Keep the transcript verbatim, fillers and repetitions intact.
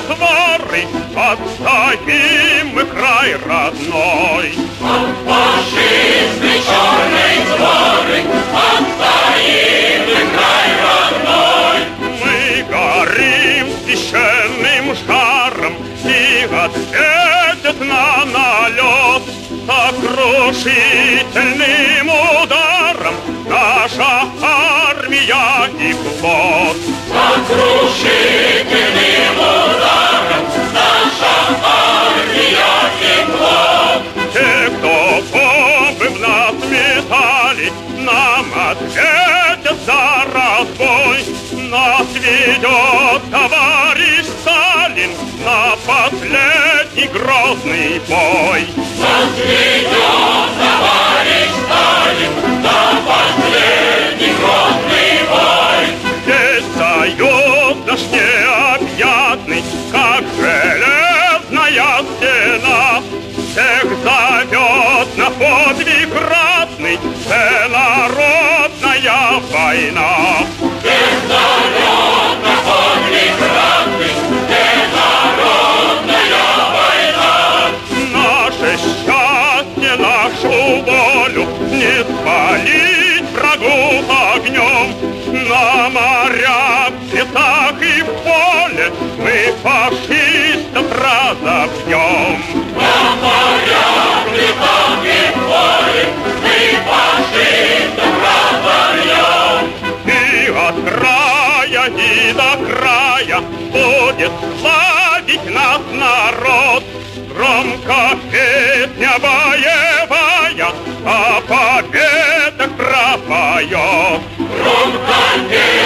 свары, отстоим мы край родной. От фашистской черной своры отстоим мы край родной. Мы горим священным жаром, и ответит на налет сокрушительным ударом наша армия и флот. Сокрушительным ударом наша армия и флот. Те, кто бомбы в нас метали, нам ответят за разбой. Нас ведет товарищ Сталин на последний грозный бой. Нас ведет товарищ Сталин на последний грозный бой. Здесь союз наш необъятный, как железная стена, всех зовет на подвиг ратный всенародная война. Всех зовет на подвиг ратный всенародная война. Наше счастье, нашу волю не спалить врагу огнем. На морях, в лесах и в поле мы фашистов разобьем. На морях, в лесах и в поле мы фашистов разобьем. И от края, и до края будет славить нас народ. Громко песня боевая о победах пропоет. Громко песня